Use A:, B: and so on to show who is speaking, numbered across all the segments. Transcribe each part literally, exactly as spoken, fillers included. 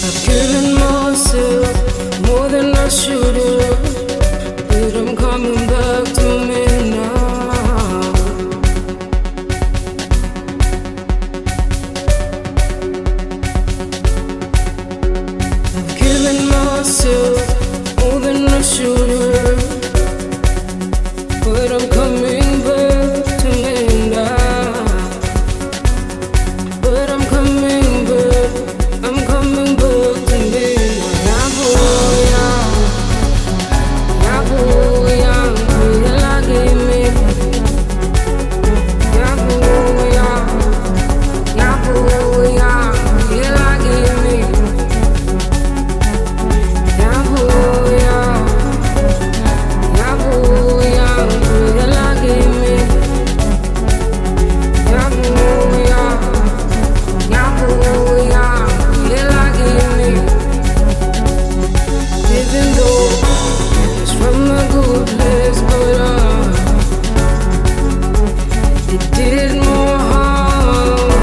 A: I've given myself more than I should have, but I'm coming back to me now. I've given myself more than I should have, but I'm coming back to me now. But I'm coming back, I'm coming back to me now. Yabuya, yabuya, give me. Yabuya, yabuya, give me. Yabuya, yabuya, give me. Yabuya, yabuya, give me. Even though it's from a good place, but uh, it did more harm.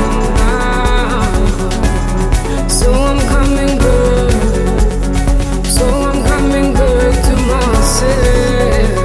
A: So I'm coming back, so I'm coming back to myself.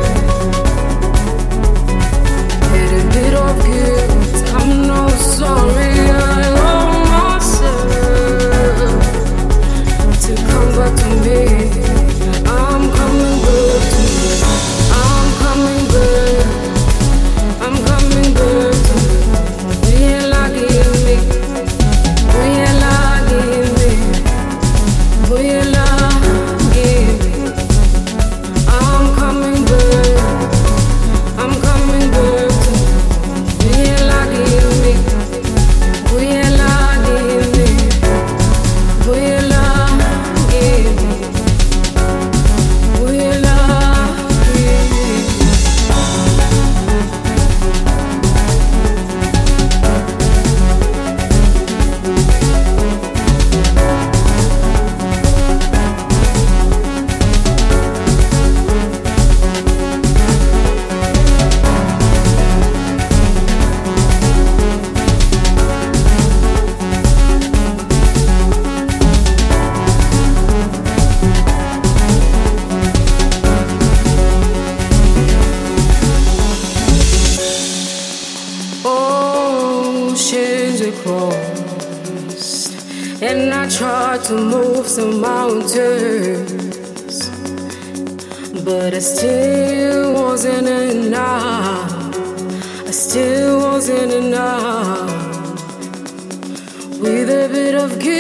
A: Had a bit of guilt, I'm no sorry, I owe myself to come back to me. I'm coming back to me. I'm coming back. I'm coming back to me. Will I give me? Will I give me? Will I give me? I'm coming back. I'm coming back to me. Will I give me? Will I give me? Will I give me? Will I give me? Oceans we crossed, and I tried to move some mountains, but I still wasn't enough. I still wasn't enough. With a bit of guilt